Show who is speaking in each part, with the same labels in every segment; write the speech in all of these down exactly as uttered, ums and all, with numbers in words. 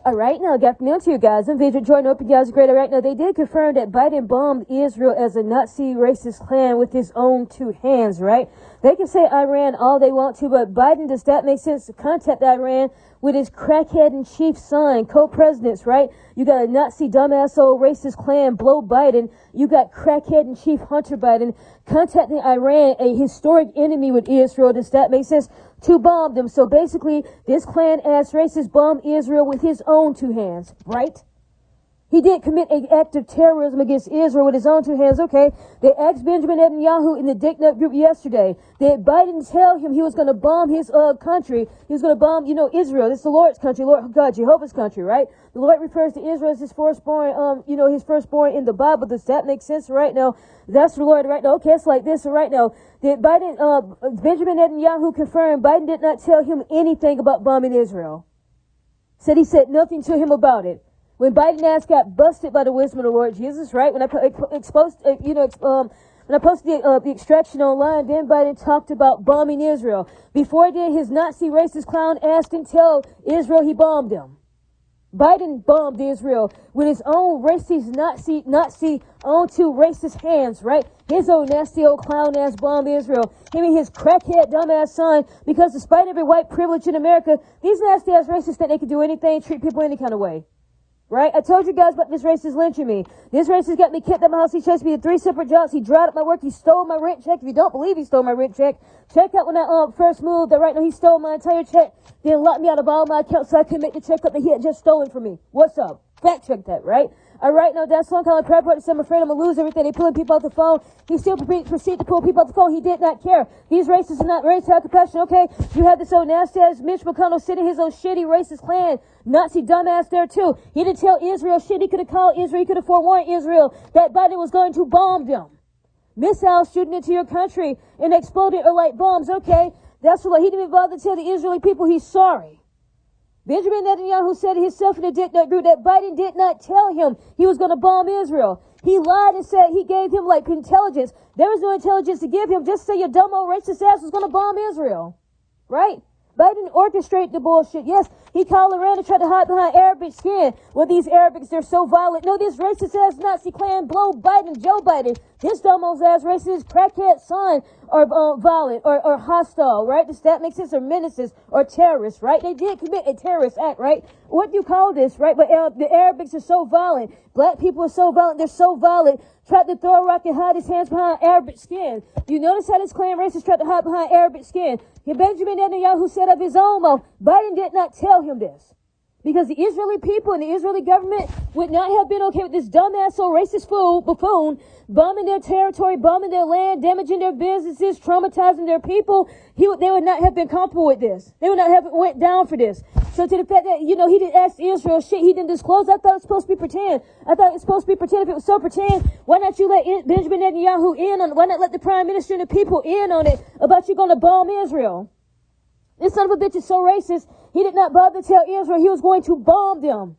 Speaker 1: All right, now, good afternoon to you guys. I'm Vijay Jordan, Open Guys Great. All right, now, they did confirm that Biden bombed Israel as a Nazi racist clan with his own two hands, right? They can say Iran all they want to, but Biden, does that make sense to contact Iran with his crackhead-in-chief son, co-presidents, right? You got a Nazi dumbass old racist clan, Blow Biden. You got crackhead-in-chief Hunter Biden contacting Iran, a historic enemy with Israel. Does that make sense? To bomb them. So basically, this clan-ass racist bombed Israel with his own two hands, right? He did commit an act of terrorism against Israel with his own two hands. Okay, they asked Benjamin Netanyahu in the Dick Nut group yesterday that Biden tell him he was going to bomb his uh, country. He was going to bomb, you know, Israel. This is the Lord's country, Lord God, Jehovah's country, right? The Lord refers to Israel as his firstborn, um, you know, his firstborn in the Bible. Does that make sense right now? That's the Lord right now. Okay, it's like this right now. Did Biden, uh, Benjamin Netanyahu confirmed Biden did not tell him anything about bombing Israel. Said he said nothing to him about it. When Biden ass got busted by the wisdom of the Lord Jesus, right? When I exposed, uh, you know, um, when I posted the, uh, the extraction online, then Biden talked about bombing Israel. Before he did, his Nazi racist clown ass didn't tell Israel he bombed them. Biden bombed Israel with his own racist Nazi, Nazi, own two racist hands, right? His old nasty old clown ass bombed Israel. Him and his crackhead dumbass son, because despite every white privilege in America, these nasty ass racists think they can do anything, treat people any kind of way. Right? I told you guys about this racist lynching me. This racist got me kicked out of my house. He chased me to three separate jobs. He dried up my work. He stole my rent check. If you don't believe he stole my rent check, check out when I um, first moved. That right now he stole my entire check. Then locked me out of all my accounts so I couldn't make the check up that he had just stolen from me. What's up? Fact check that, right? All right, now that's long calling prayer party. I'm afraid I'm gonna lose everything. They pulling people off the phone. He still proceeded to pull people off the phone. He did not care. These racists are not race, have compassion. Okay, you have this old nasty ass Mitch McConnell sitting his own shitty racist clan, Nazi dumbass there too. He didn't tell Israel shit. He could have called Israel. He could have forewarned Israel that Biden was going to bomb them. Missiles shooting into your country and exploding are like bombs. Okay, that's what he didn't even bother to tell the Israeli people he's sorry. Benjamin Netanyahu said himself in the Dick Nut group that Biden did not tell him he was going to bomb Israel. He lied and said he gave him like intelligence. There was no intelligence to give him. Just say your dumb old racist ass was going to bomb Israel. Right? Biden orchestrated the bullshit. Yes, he called around and tried to hide behind Arabic skin. Well, these Arabics, they're so violent. No, this racist ass Nazi clan, Blow Biden, Joe Biden, this dumb old ass racist crackhead son are uh, violent or, or hostile, right? Does that make sense? Or menaces or terrorists, right? They did commit a terrorist act, right? What do you call this, right? But uh, the Arabics are so violent. Black people are so violent. They're so violent. Tried to throw a rock and hide his hands behind Arabic skin. You notice how this clan racist tried to hide behind Arabic skin. And Benjamin Netanyahu said of his own mouth, Biden did not tell him this. Because the Israeli people and the Israeli government would not have been okay with this dumbass old racist fool, buffoon, bombing their territory, bombing their land, damaging their businesses, traumatizing their people. He would, they would not have been comfortable with this. They would not have went down for this. So to the fact that, you know, he didn't ask Israel shit, he didn't disclose, I thought it was supposed to be pretend. I thought it was supposed to be pretend. If it was so pretend, why not you let in, Benjamin Netanyahu in on it? Why not let the prime minister and the people in on it about you going to bomb Israel? This son of a bitch is so racist, he did not bother to tell Israel he was going to bomb them.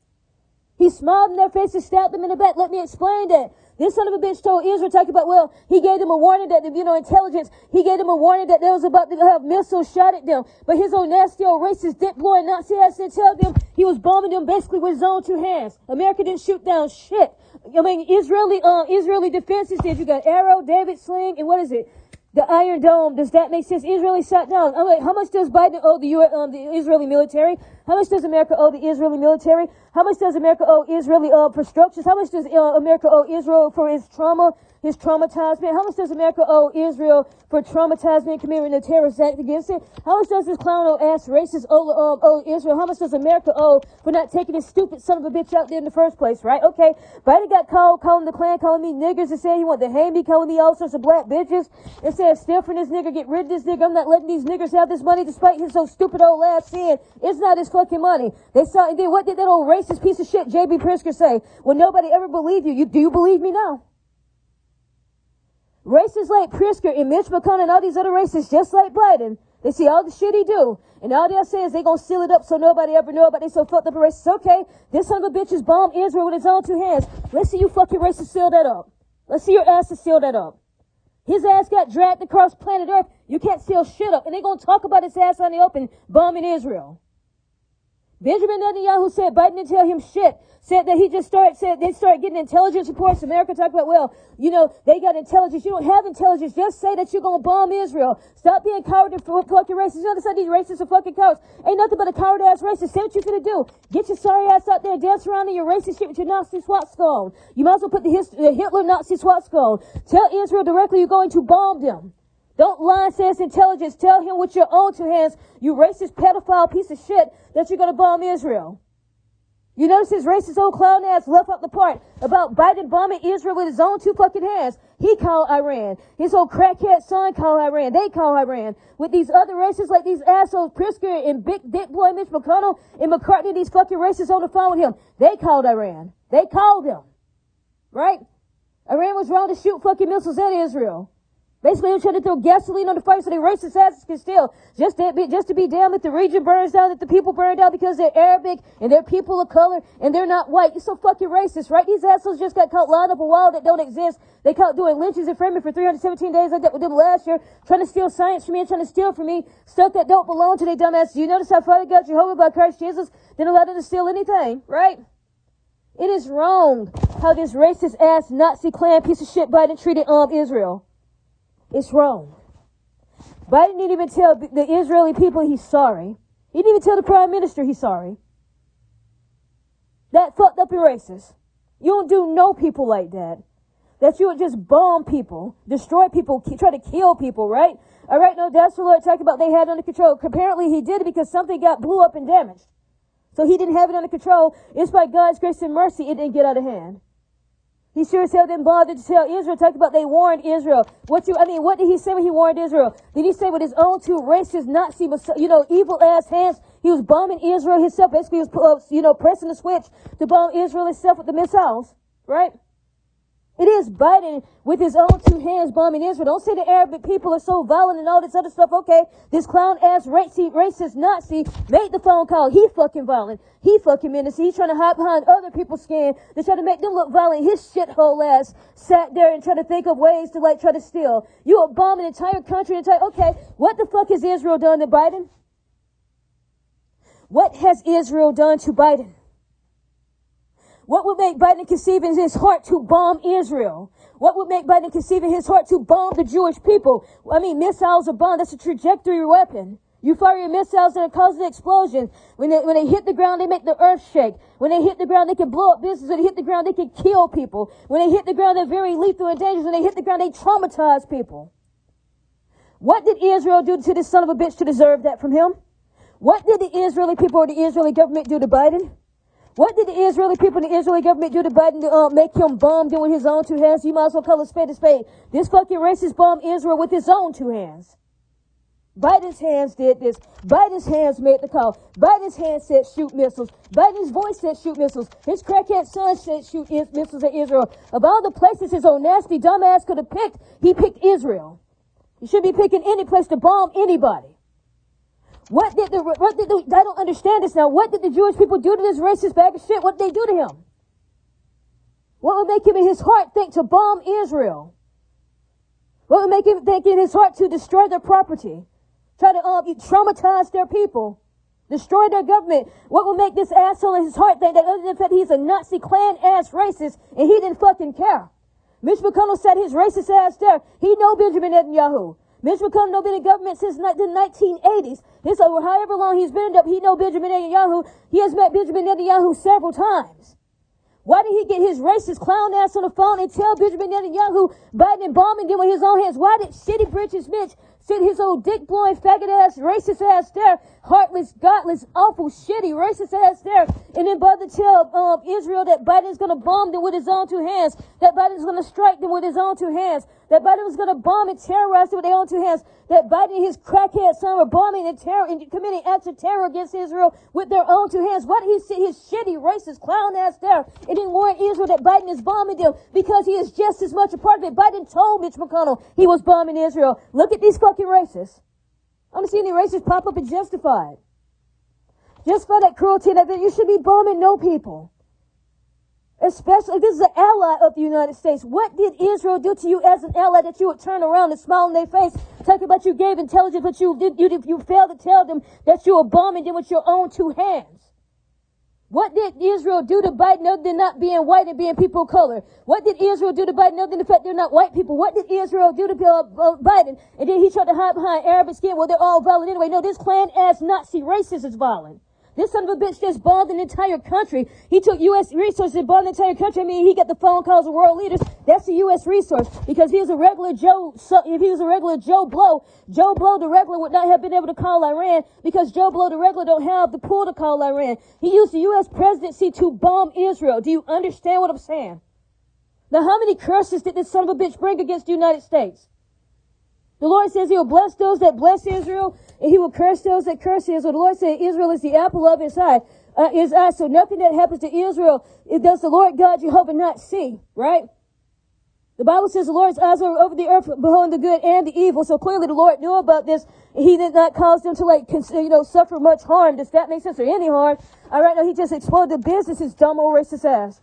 Speaker 1: He smiled in their faces, stabbed them in the back. Let me explain that. This son of a bitch told Israel, talking about, well, he gave them a warning that, you know, intelligence, he gave them a warning that they was about to have missiles shot at them. But his own nasty old racist dick blowing Nazi ass didn't tell them he was bombing them basically with his own two hands. America didn't shoot down shit. I mean, Israeli, uh, Israeli defenses did. You got Arrow, David Sling, and what is it? The Iron Dome. Does that make sense? Israeli shot down. I'm like, how much does Biden owe the U S, um, the Israeli military? How much does America owe the Israeli military? How much does America owe Israeli uh, for structures? How much does uh, America owe Israel for his trauma, his traumatizement? How much does America owe Israel for traumatizing and committing a terrorist act against it? How much does this clown old ass racist owe, um, owe Israel? How much does America owe for not taking this stupid son of a bitch out there in the first place, right? Okay, Biden got called, calling the Klan, calling me niggers, and saying he wanted to hang me, calling me all sorts of black bitches, and saying, steal from this nigger, get rid of this nigger. I'm not letting these niggers have this money despite his so stupid old ass saying it's not his fucking money. They saw, and then what did that old racist piece of shit J B Pritzker say? Well, nobody ever believed you. You do you believe me now? Racists like Pritzker and Mitch McConnell and all these other racists, just like Biden, they see all the shit he do, and all they'll say is they gonna seal it up so nobody ever know about they so fucked up a racist. Okay, this son of a bitch has bombed Israel with his own two hands. Let's see you fucking racists seal that up. Let's see your asses seal that up. His ass got dragged across planet Earth. You can't seal shit up, and they gonna talk about his ass on the open bombing Israel. Benjamin Netanyahu said Biden didn't tell him shit. Said that he just started, said they started getting intelligence reports. America talked about, well, you know, they got intelligence. You don't have intelligence. Just say that you're going to bomb Israel. Stop being coward and fucking racist. You understand these racists are fucking cowards. Ain't nothing but a coward ass racist. Say what you finna do. Get your sorry ass out there and dance around in your racist shit with your Nazi swastika on. You might as well put the, his, the Hitler Nazi swastika on. Tell Israel directly you're going to bomb them. Don't lie and say it's intelligence. Tell him with your own two hands, you racist pedophile piece of shit, that you're going to bomb Israel. You notice his racist old clown ass left out the part about Biden bombing Israel with his own two fucking hands. He called Iran. His old crackhead son called Iran. They call Iran. With these other racists like these assholes, Pritzker and Big Dick Boy Mitch McConnell and McCartney, these fucking racists on the phone with him. They called Iran. They called him. Right? Iran was wrong to shoot fucking missiles at Israel. Basically, they're trying to throw gasoline on the fire so the racist asses can steal. Just to be, just to be damned if the region burns down, that the people burn down because they're Arabic and they're people of color and they're not white. You're so fucking racist, right? These assholes just got caught lying up a wall that don't exist. They caught doing lynchings and framing for three hundred seventeen days. I did with them last year, trying to steal science from me and trying to steal from me stuff that don't belong to their dumbass. Do you notice how far they got Jehovah by Christ Jesus? Didn't allow them to steal anything, right? It is wrong how this racist ass Nazi Klan piece of shit Biden treated um Israel. It's wrong. Biden didn't even tell the Israeli people he's sorry. He didn't even tell the prime minister he's sorry. That fucked up and racist. You don't do no people like that. That you would just bomb people, destroy people, try to kill people, right? All right, no, that's the Lord talking about they had under control. Apparently he did it because something got blew up and damaged. So he didn't have it under control. It's by God's grace and mercy it didn't get out of hand. He sure as hell didn't bother to tell Israel, talk about they warned Israel. What you, I mean, what did he say when he warned Israel? Did he say with his own two racist Nazi, you know, evil ass hands, he was bombing Israel himself, basically he was, uh, you know, pressing the switch to bomb Israel itself with the missiles, right? It is Biden with his own two hands bombing Israel. Don't say the Arabic people are so violent and all this other stuff. Okay, this clown ass racist, racist Nazi made the phone call. He fucking violent. He fucking menacing. He's trying to hide behind other people's skin to try to make them look violent. His shithole ass sat there and tried to think of ways to like try to steal. You are bombing an entire country. Entire, okay, what the fuck has Israel done to Biden? What has Israel done to Biden? What would make Biden conceive in his heart to bomb Israel? What would make Biden conceive in his heart to bomb the Jewish people? I mean, missiles are bomb. That's a trajectory weapon. You fire your missiles and it causes an explosion. When they, when they hit the ground, they make the earth shake. When they hit the ground, they can blow up businesses. When they hit the ground, they can kill people. When they hit the ground, they're very lethal and dangerous. When they hit the ground, they traumatize people. What did Israel do to this son of a bitch to deserve that from him? What did the Israeli people or the Israeli government do to Biden? What did the Israeli people and the Israeli government do to Biden to uh, make him bomb them with his own two hands? You might as well call a spade a spade. This fucking racist bombed Israel with his own two hands. Biden's hands did this. Biden's hands made the call. Biden's hands said shoot missiles. Biden's voice said shoot missiles. His crackhead son said shoot is- missiles at Israel. Of all the places his old nasty dumbass could have picked, he picked Israel. He should be picking any place to bomb anybody. What did the, what did the, I don't understand this now. What did the Jewish people do to this racist bag of shit? What did they do to him? What would make him in his heart think to bomb Israel? What would make him think in his heart to destroy their property? Try to um, traumatize their people? Destroy their government? What would make this asshole in his heart think that other than the fact he's a Nazi Klan ass racist and he didn't fucking care? Mitch McConnell sat his racist ass there. He know Benjamin Netanyahu. Mitch McConnell no been in government since the nineteen eighties. This over however long he's been up, he know Benjamin Netanyahu. He has met Benjamin Netanyahu several times. Why did he get his racist clown ass on the phone and tell Benjamin Netanyahu Biden and bombing them with his own hands? Why did shitty Bridges Mitch sit his old dick blowing faggot ass racist ass there, heartless, godless, awful, shitty racist ass there, and then bother to tell um, Israel that Biden's going to bomb them with his own two hands, that Biden's going to strike them with his own two hands, that Biden was going to bomb and terrorize them with their own two hands, that Biden and his crackhead son were bombing and, terror, and committing acts of terror against Israel with their own two hands. Why did he sit his shitty racist clown ass there and then warn Israel that Biden is bombing them? Because he is just as much a part of it. Biden told Mitch McConnell he was bombing Israel. Look at these fucking racists. I don't see any racists pop up and justify it. Just for that cruelty that you should be bombing no people. Especially if this is an ally of the United States. What did Israel do to you as an ally that you would turn around and smile in their face, talk about you gave intelligence, but you did you, you failed to tell them that you were bombing them with your own two hands? What did Israel do to Biden other than not being white and being people of color? What did Israel do to Biden other than the fact they're not white people? What did Israel do to uh, uh, Biden? And then he tried to hide behind Arabic skin. Well, they're all violent anyway. No, this Klan-ass Nazi racist is violent. This son of a bitch just bombed an entire country. He took U S resources and bombed the entire country. I mean, he got the phone calls of world leaders. That's a U S resource. Because he was a regular Joe, so if he was a regular Joe Blow, Joe Blow the regular would not have been able to call Iran because Joe Blow the regular don't have the pull to call Iran. He used the U S presidency to bomb Israel. Do you understand what I'm saying? Now, how many curses did this son of a bitch bring against the United States? The Lord says he will bless those that bless Israel, and he will curse those that curse Israel. The Lord said Israel is the apple of his eye. Uh, his eye. So nothing that happens to Israel, it does the Lord God Jehovah not see, right? The Bible says the Lord's eyes are over the earth, beholding the good and the evil. So clearly the Lord knew about this. He did not cause them to, like, you know, suffer much harm. Does that make sense? Or any harm? All right, now he just exploded the business, his dumb old racist ass.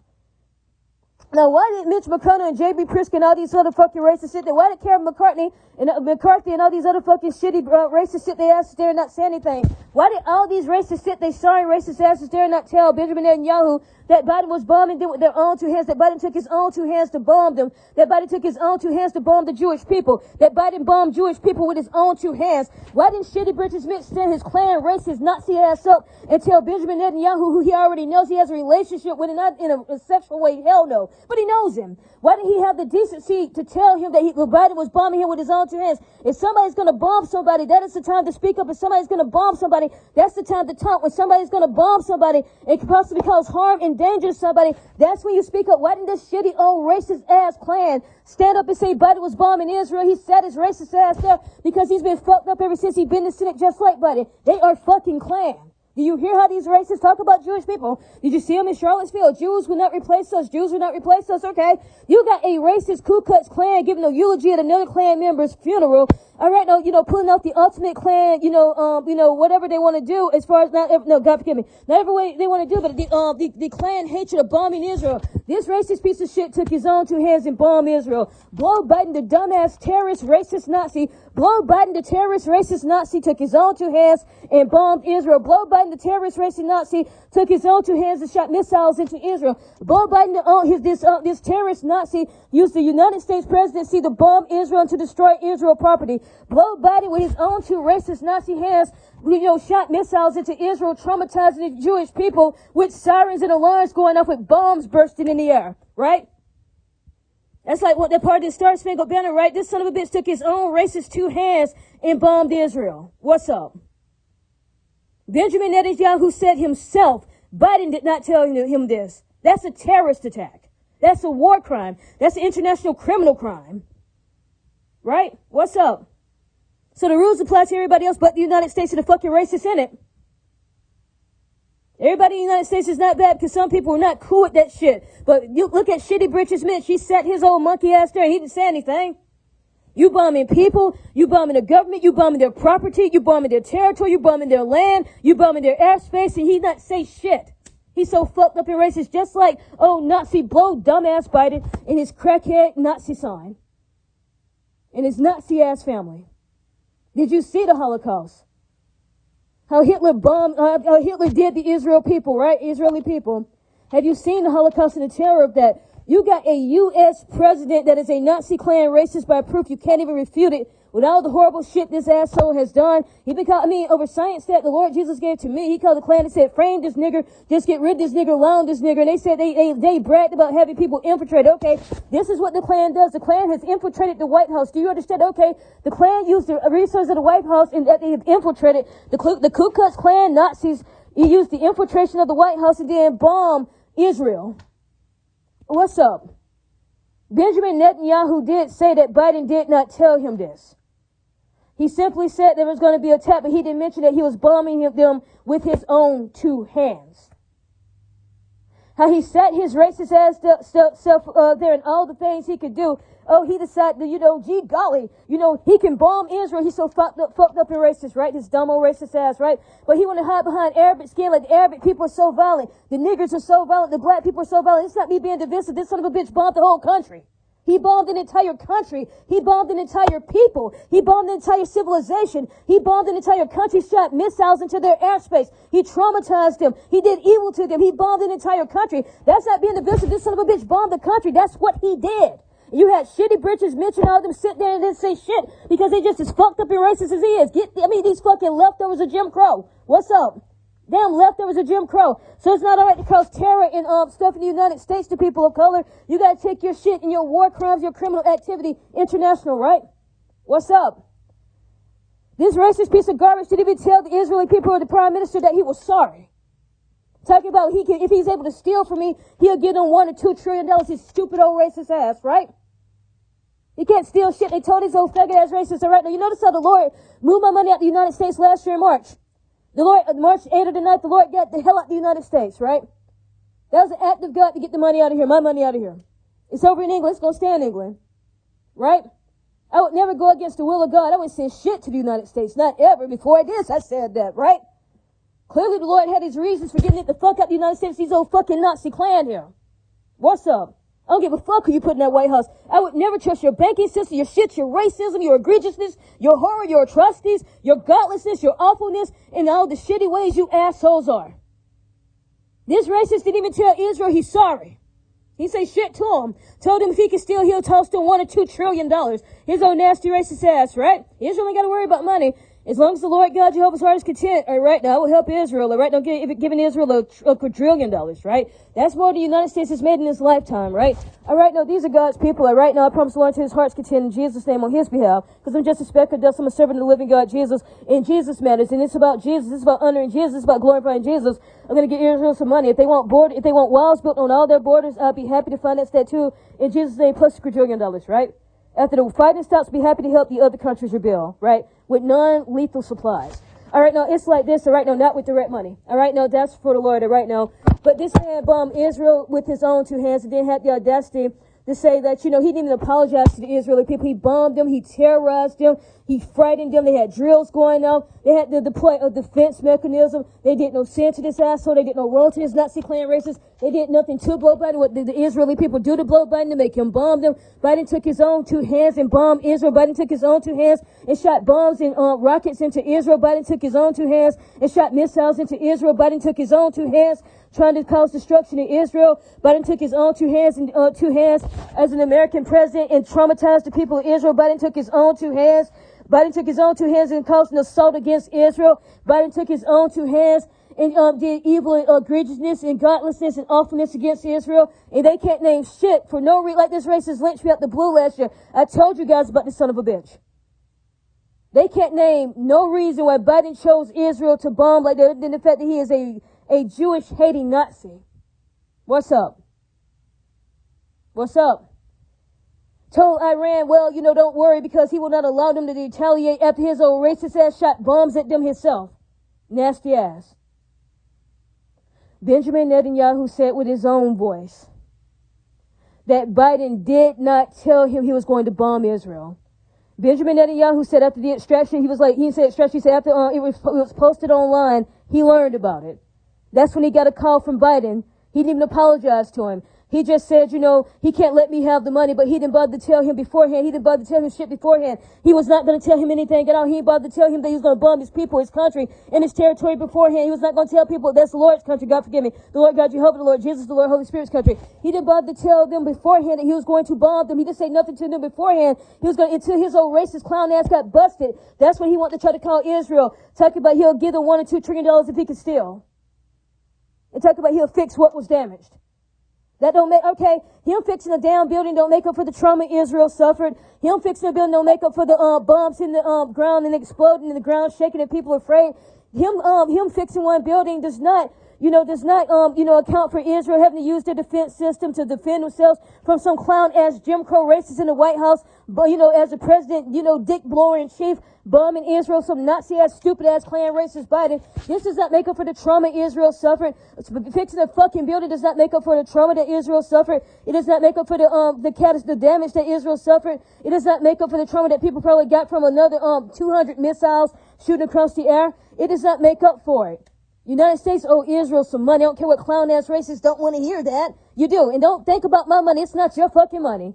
Speaker 1: Now, why did Mitch McConnell and J B Pritzker and all these other fucking racists sit there? Why did Karen McCartney and uh, McCarthy and all these other fucking shitty uh, racists sit their asses there and not say anything? Why did all these racists sit their sorry racist asses there and not tell Benjamin Netanyahu that Biden was bombing them with their own two hands, that Biden took his own two hands to bomb them, that Biden took his own two hands to bomb the Jewish people, that Biden bombed Jewish people with his own two hands? Why didn't shitty Bridges Mitch stand his Klan racist Nazi ass up and tell Benjamin Netanyahu, who he already knows he has a relationship with, and not in a, a sexual way? Hell no. But he knows him. Why didn't he have the decency to tell him that he, Biden was bombing him with his own two hands? If somebody's going to bomb somebody, that is the time to speak up. If somebody's going to bomb somebody, that's the time to talk. When somebody's going to bomb somebody and could possibly cause harm and danger to somebody, that's when you speak up. Why didn't this shitty old racist ass Klan stand up and say Biden was bombing Israel? He sat his racist ass there because he's been fucked up ever since he's been in the Senate, just like Biden. They are fucking Klan. Do you hear how these racists talk about Jewish people? Did you see them in Charlottesville? Jews will not replace us. Jews will not replace us. Okay. You got a racist Ku Klux Klan giving a eulogy at another Klan member's funeral. All right. Now, you know, pulling off the ultimate Klan, you know, um, you know, whatever they want to do as far as not, ever, no, God forgive me, not every way they want to do, but the, um, the, the Klan hatred of bombing Israel. This racist piece of shit took his own two hands and bombed Israel. Blow Biden, the dumbass terrorist racist Nazi. Blow Biden, the terrorist racist Nazi, took his own two hands and bombed Israel. Blow Biden, the terrorist racist Nazi, took his own two hands and shot missiles into Israel. Blow Biden, the, uh, his, this, uh, this terrorist Nazi used the United States presidency to bomb Israel and to destroy Israel property. Blow Biden with his own two racist Nazi hands, you know, shot missiles into Israel, traumatizing the Jewish people with sirens and alarms going off with bombs bursting in the air, right? That's like what that part of the Star Spangled Banner, right? This son of a bitch took his own racist two hands and bombed Israel. What's up? Benjamin Netanyahu said himself, Biden did not tell him this. That's a terrorist attack. That's a war crime. That's an international criminal crime. Right? What's up? So the rules apply to everybody else but the United States and the fucking racists in it. Everybody in the United States is not bad because some people are not cool with that shit. But you look at shitty Bridges Mitch. He sat his old monkey ass there and he didn't say anything. You bombing people, you bombing the government, you bombing their property, you bombing their territory, you bombing their land, you bombing their airspace, and he not say shit. He's so fucked up and racist, just like, oh, Nazi blow dumbass Biden and his crackhead Nazi sign. And his Nazi ass family. Did you see the Holocaust? How Hitler bombed, uh, how Hitler did the Israel people, right? Israeli people. Have you seen the Holocaust and the terror of that? You got a U S president that is a Nazi Klan racist by proof. You can't even refute it with all the horrible shit this asshole has done. He been called, I mean, over science that the Lord Jesus gave to me. He called the Klan and said, frame this nigger, just get rid of this nigger, loan this nigger. And they said they, they, they bragged about having people infiltrate. Okay, this is what the Klan does. The Klan has infiltrated the White House. Do you understand? Okay, the Klan used the resources of the White House and that they have infiltrated the, the Ku Klux Klan Nazis. You used the infiltration of the White House and then bomb Israel. What's up? Benjamin Netanyahu did say that Biden did not tell him this. He simply said there was going to be an attack, but he didn't mention that he was bombing them with his own two hands. How he sat his racist ass self uh, there and all the things he could do. Oh, he decided, you know, gee golly, you know, he can bomb Israel. He's so fucked up, fucked up and racist, right? This dumb old racist ass, right? But he want to hide behind Arabic skin like the Arabic people are so violent. The niggers are so violent. The black people are so violent. It's not me being divisive. This son of a bitch bombed the whole country. He bombed an entire country. He bombed an entire people. He bombed an entire civilization. He bombed an entire country, shot missiles into their airspace. He traumatized them. He did evil to them. He bombed an entire country. That's not being divisive. This son of a bitch bombed the country. That's what he did. You had shitty bitches mention all of them sit there and didn't say shit because they just as fucked up and racist as he is. Get, I mean, these fucking leftovers of Jim Crow. What's up? Damn leftovers of Jim Crow. So it's not alright to cause terror and um, stuff in the United States to people of color. You gotta take your shit and your war crimes, your criminal activity international, right? What's up? This racist piece of garbage didn't even tell the Israeli people or the prime minister that he was sorry. Talking about he can, if he's able to steal from me, he'll give them one or two trillion dollars. His stupid old racist ass, right? He can't steal shit. They told his old faggot ass racist. All right, now you notice how the Lord moved my money out the United States last year in March. The Lord, March eighth or the ninth, the Lord got the hell out the United States, right? That was an act of God to get the money out of here, my money out of here. It's over in England. It's going to stay in England, right? I would never go against the will of God. I wouldn't send shit to the United States. Not ever. Before this, I said that, right? Clearly the Lord had his reasons for getting it the fuck out the United States, these old fucking Nazi clan here. What's up? I don't give a fuck who you put in that White House. I would never trust your banking system, your shit, your racism, your egregiousness, your horror, your atrocities, your godlessness, your awfulness, and all the shitty ways you assholes are. This racist didn't even tell Israel he's sorry. He say shit to him. Told him if he can steal, he'll toss him one or two trillion dollars. His old nasty racist ass, right? Israel ain't got to worry about money. As long as the Lord God Jehovah's heart is content, all right, now I will help Israel, all right, now give, giving Israel a, a quadrillion dollars, right? That's more than the United States has made in this lifetime, right? All right, now these are God's people, all right, now I promise the Lord to his heart's content in Jesus' name on his behalf, because I'm just a speck of dust, I'm a servant of the living God, Jesus, and Jesus matters, and it's about Jesus, it's about honoring Jesus, it's about glorifying Jesus. I'm going to get Israel some money. If they want board, if they want walls built on all their borders, I'll be happy to finance that too, in Jesus' name, plus a quadrillion dollars, right? After the fighting stops, be happy to help the other countries rebuild, right? With non-lethal supplies. All right, now, it's like this. All right, now, not with direct money. All right, now, that's for the Lord. All right, now. But this man bombed Israel with his own two hands and then had the audacity to say that, you know, he didn't even apologize to the Israeli people. He bombed them. He terrorized them. He frightened them. They had drills going on. They had to deploy a defense mechanism. They did no sin to this asshole. They did no wrong to this Nazi clan racist. They did nothing to blow Biden. What did the Israeli people do to blow Biden to make him bomb them? Biden took his own two hands and bombed Israel. Biden took his own two hands and shot bombs and uh, rockets into Israel. Biden took his own two hands and shot missiles into Israel. Biden took his own two hands trying to cause destruction in Israel. Biden took his own two hands and uh, two hands as an American president and traumatized the people of Israel. Biden took his own two hands. Biden took his own two hands and caused an assault against Israel. Biden took his own two hands and um, did evil and egregiousness and godlessness and awfulness against Israel. And they can't name shit for no reason. Like this racist lynched me out the blue last year. I told you guys about this son of a bitch. They can't name no reason why Biden chose Israel to bomb like that than the fact that he is a, a Jewish hating Nazi. What's up? What's up? Told Iran, well, you know, don't worry because he will not allow them to retaliate after his old racist ass shot bombs at them himself. Nasty ass. Benjamin Netanyahu said with his own voice that Biden did not tell him he was going to bomb Israel. Benjamin Netanyahu said after the extraction, he was like, he said extraction, he said after uh, it, was, it was posted online, he learned about it. That's when he got a call from Biden. He didn't even apologize to him. He just said, you know, he can't let me have the money, but he didn't bother to tell him beforehand. He didn't bother to tell him shit beforehand. He was not going to tell him anything at all. He didn't bother to tell him that he was going to bomb his people, his country, and his territory beforehand. He was not going to tell people that's the Lord's country. God forgive me. The Lord God Jehovah, the Lord Jesus, the Lord Holy Spirit's country. He didn't bother to tell them beforehand that he was going to bomb them. He didn't say nothing to them beforehand. He was going to, until his old racist clown ass got busted. That's when he wanted to try to call Israel. Talking about he'll give them one or two trillion dollars if he could steal. And talk about he'll fix what was damaged. That don't make, okay, him fixing a down building don't make up for the trauma Israel suffered. Him fixing a building don't make up for the uh, bombs in the um, ground and exploding in the ground, shaking and people afraid. Him, um, him fixing one building does not, you know, does not, um, you know, account for Israel having to use their defense system to defend themselves from some clown ass Jim Crow racists in the White House. But, you know, as a president, you know, dick blower in chief, bombing Israel, some Nazi ass, stupid ass clan racist Biden. This does not make up for the trauma Israel suffered. Fixing a fucking building does not make up for the trauma that Israel suffered. It does not make up for the, um, the cat, the damage that Israel suffered. It does not make up for the trauma that people probably got from another, um, two hundred missiles shooting across the air. It does not make up for it. United States owe Israel some money. I don't care what clown ass racists don't want to hear that. You do. And don't think about my money. It's not your fucking money.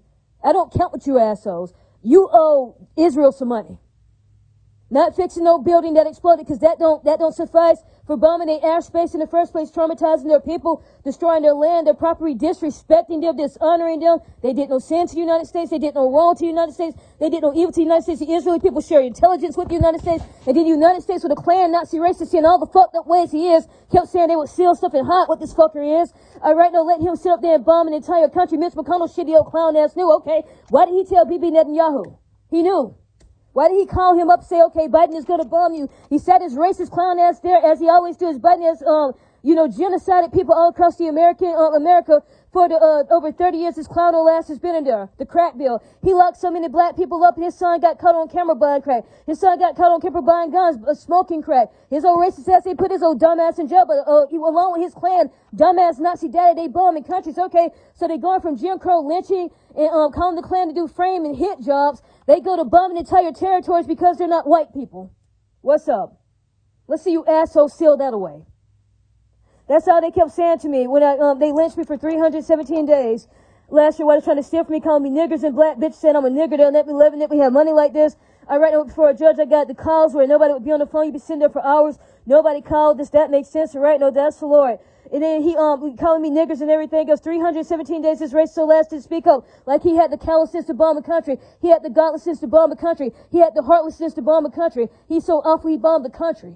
Speaker 1: I don't count with you assholes. You owe Israel some money. Not fixing no building that exploded, because that don't, that don't suffice for bombing their airspace in the first place, traumatizing their people, destroying their land, their property, disrespecting them, dishonoring them. They did no sin to the United States. They did no wrong to the United States. They did no evil to the United States. The Israeli people share intelligence with the United States. And then the United States, with a Klan, Nazi racist, and all the fucked up ways he is, kept saying they would seal stuff and hide what this fucker is. All right, now letting him sit up there and bomb an entire country. Mitch McConnell, shitty old clown ass, knew. Okay, why did he tell Bibi Netanyahu? He knew. Why did he call him up, say, okay, Biden is going to bomb you? He sat his racist clown ass there, as he always does. Biden has, um, you know, genocided people all across the American, uh, America for the, uh, over thirty years his clown old ass has been in there. The crack bill. He locked so many black people up. His son got caught on camera buying crack. His son got caught on camera buying guns, uh, smoking crack. His old racist ass, they put his old dumb ass in jail, but, uh, he, along with his Klan, dumbass Nazi daddy, they bombing countries. Okay, so they going from Jim Crow lynching and, um, calling the Klan to do frame and hit jobs. They go to bombing entire territories because they're not white people. What's up? Let's see you assholes seal that away. That's all they kept saying to me when I, um, they lynched me for three hundred seventeen days. Last year, while they were trying to steal from me, calling me niggers and black bitch, saying I'm a nigger. They'll let me live in it. We have money like this. I right now before a judge, I got the calls where nobody would be on the phone. You'd be sitting there for hours. Nobody called. This, that makes sense. Right? No, that's the Lord. And then he, um, calling me niggers and everything. It was three hundred seventeen days his race so lasted to speak up. Like he had the callousness to bomb a country. He had the godlessness to bomb a country. He had the heartlessness to bomb a country. He's so awful he bombed the country.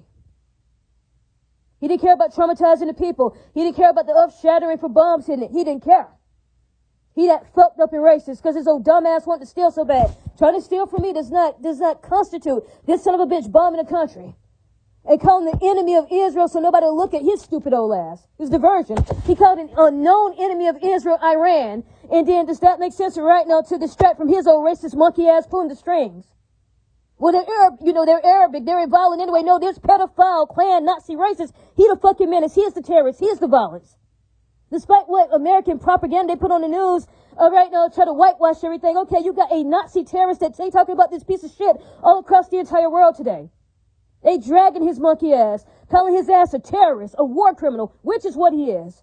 Speaker 1: He didn't care about traumatizing the people. He didn't care about the earth shattering for bombs hitting it. He didn't care. He that fucked up and racist because his old dumbass wanted to steal so bad. Trying to steal from me does not, does not constitute this son of a bitch bombing a country. And calling the enemy of Israel so nobody will look at his stupid old ass. It was diversion. He called an unknown enemy of Israel Iran. And then does that make sense right now to distract from his old racist monkey ass pulling the strings? Well, they're Arab, you know, they're Arabic, they're violent anyway. No, there's pedophile, Klan, Nazi racist. He the fucking menace. He is the terrorist. He is the violence. Despite what American propaganda they put on the news, all right, now try to whitewash everything. Okay, you got a Nazi terrorist that they talking about this piece of shit all across the entire world today. They dragging his monkey ass, calling his ass a terrorist, a war criminal, which is what he is.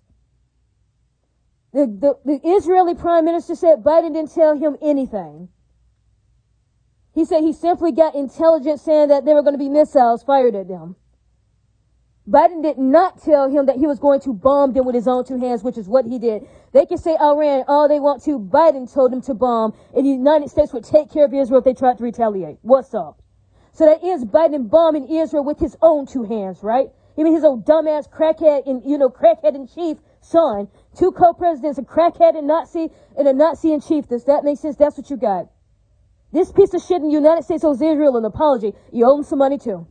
Speaker 1: The, the, the Israeli prime minister said Biden didn't tell him anything. He said he simply got intelligence saying that there were going to be missiles fired at them. Biden did not tell him that he was going to bomb them with his own two hands, which is what he did. They can say Iran all they want to. Biden told them to bomb, and the United States would take care of Israel if they tried to retaliate. What's up? So that is Biden bombing Israel with his own two hands, right? Even his old dumbass crackhead and, you know, crackhead in chief son. Two co-presidents, a crackhead and Nazi, and a Nazi in chief. Does that make sense? That's what you got. This piece of shit in the United States owes Israel an apology. You owe them some money too.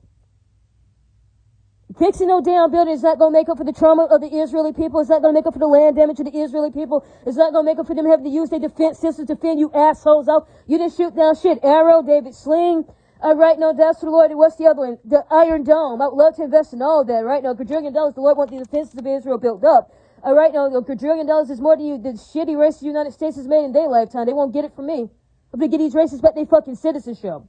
Speaker 1: Fixing no damn building is not going to make up for the trauma of the Israeli people. It's not going to make up for the land damage of the Israeli people. It's not going to make up for them having to use their defense systems to fend you assholes out. You didn't shoot down shit. Arrow, David Sling. All right, no, that's for the Lord. And what's the other one? The Iron Dome. I would love to invest in all of that, right? Now, quadrillion dollars, the Lord wants the defenses of Israel built up. All right, now, a quadrillion dollars is more than you, the shitty race the United States has made in their lifetime. They won't get it from me. I'm going to get these racists back their fucking citizenship.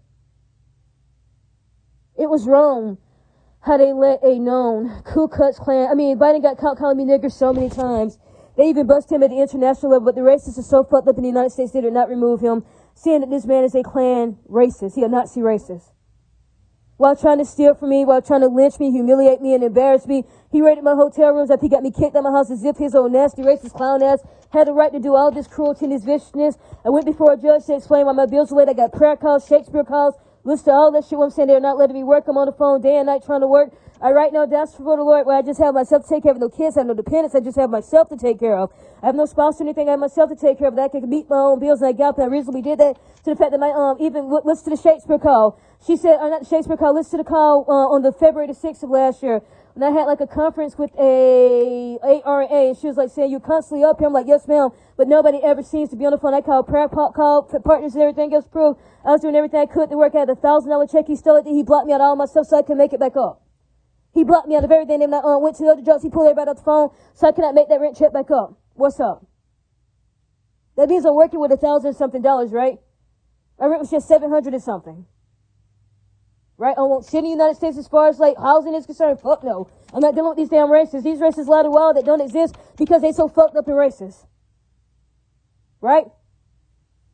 Speaker 1: It was wrong how they let a known Ku Klux Klan, I mean, Biden got caught calling me nigger so many times. They even busted him at the international level, but the racists are so fucked up in the United States they did not remove him, saying that this man is a Klan racist. He a Nazi racist. While trying to steal from me, while trying to lynch me, humiliate me, and embarrass me, he raided my hotel rooms after he got me kicked out of my house as if his old nasty racist clown ass had the right to do all this cruelty and this viciousness. I went before a judge to explain why my bills were late. I got prayer calls, Shakespeare calls, listen to all that shit. What I'm saying, they're not letting me work. I'm on the phone day and night trying to work. I right now, that's for the Lord, where I just have myself to take care of. No kids, I have no dependents. I just have myself to take care of. I have no spouse or anything. I have myself to take care of. That I can meet my own bills, and I got up and I reasonably did that to the fact that my, um, even listen to the Shakespeare call. She said, or not the Shakespeare call, listen to the call, uh, on the February the sixth of last year. And I had like a conference with a A R A, and she was like saying, you're constantly up here. I'm like, yes, ma'am. But nobody ever seems to be on the phone. I called prayer pop call partners and everything else proved. I was doing everything I could to work. I had a thousand dollar check. He stole it. He blocked me out of all my stuff so I could make it back up. He blocked me out of everything. Then I uh, went to the other jobs. He pulled everybody off the phone so I cannot make that rent check back up. What's up? That means I'm working with a thousand something dollars, right? My rent was just seven hundred and something. Right? I won't shit in the United States as far as like housing is concerned. Fuck no. I'm not dealing with these damn racists. These racists lie to wild that don't exist because they so fucked up and racist. Right?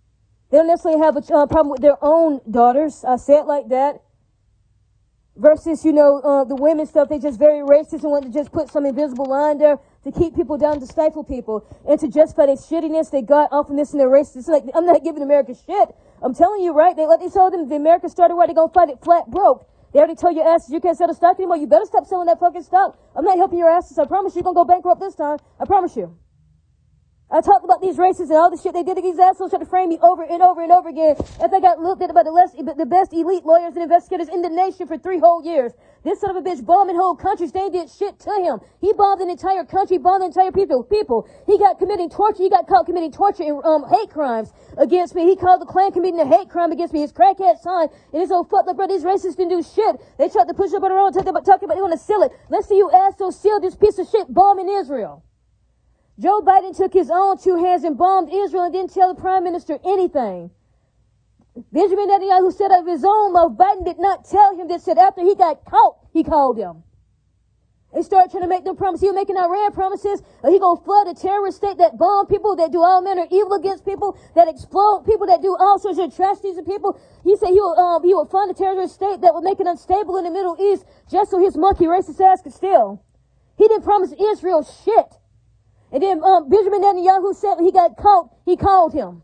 Speaker 1: They don't necessarily have a uh, problem with their own daughters. I say it like that. Versus, you know, uh, the women stuff, they just very racist and want to just put some invisible line there to keep people down, to stifle people, and to justify their shittiness, they got awfulness and their racism. It's like, I'm not giving America shit. I'm telling you, right? They let they told them the America started right, they're gonna fight it flat broke. They already told your asses you can't sell the stock anymore. You better stop selling that fucking stock. I'm not helping your asses. I promise you, you're gonna go bankrupt this time. I promise you. I talked about these racists and all the shit they did to these assholes, trying to frame me over and over and over again. As I got looked at by the, less, the best elite lawyers and investigators in the nation for three whole years. This son of a bitch bombing whole countries. They did shit to him. He bombed an entire country, bombed an entire people. People. He got committing torture. He got caught committing torture and um, hate crimes against me. He called the Klan committing a hate crime against me. His crackhead son and his old fucked up bro. These racists didn't do shit. They tried to push up on their own, talking about, talking about they want to seal it. Let's see you assholes seal this piece of shit bomb in Israel. Joe Biden took his own two hands and bombed Israel and didn't tell the prime minister anything. Benjamin Netanyahu said of his own mouth, Biden did not tell him this. Said after he got caught, he called him. They started trying to make them promises. He was making Iran promises. Uh, he gonna flood a terrorist state that bomb people, that do all manner of evil against people, that explode people, that do all sorts of atrocities to people. He said he would, um, he would fund a terrorist state that would make it unstable in the Middle East just so his monkey racist ass could steal. He didn't promise Israel shit. And then um, Benjamin Netanyahu said when he got caught, he called him.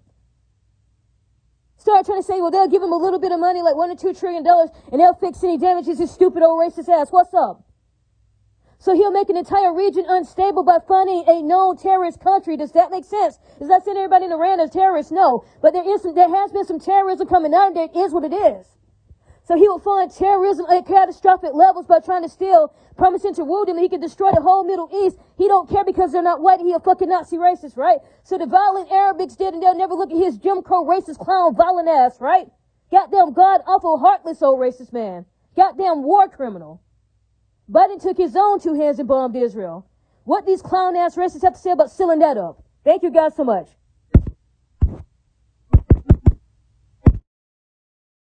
Speaker 1: Started trying to say, well, they'll give him a little bit of money, like one or two trillion dollars, and they'll fix any damages, his stupid old racist ass. What's up? So he'll make an entire region unstable by funding a known terrorist country. Does that make sense? Is that saying everybody in Iran is terrorists? No. But there is some, there has been some terrorism coming out, and there is what it is. So he will fund terrorism at catastrophic levels by trying to steal, promising to woo them, he can destroy the whole Middle East. He don't care because they're not white. He a fucking Nazi racist, right? So the violent Arabics did, and they'll never look at his Jim Crow racist clown violent ass, right? Goddamn god awful heartless old racist man. Goddamn war criminal. Biden took his own two hands and bombed Israel. What these clown ass racists have to say about sealing that up? Thank you guys so much.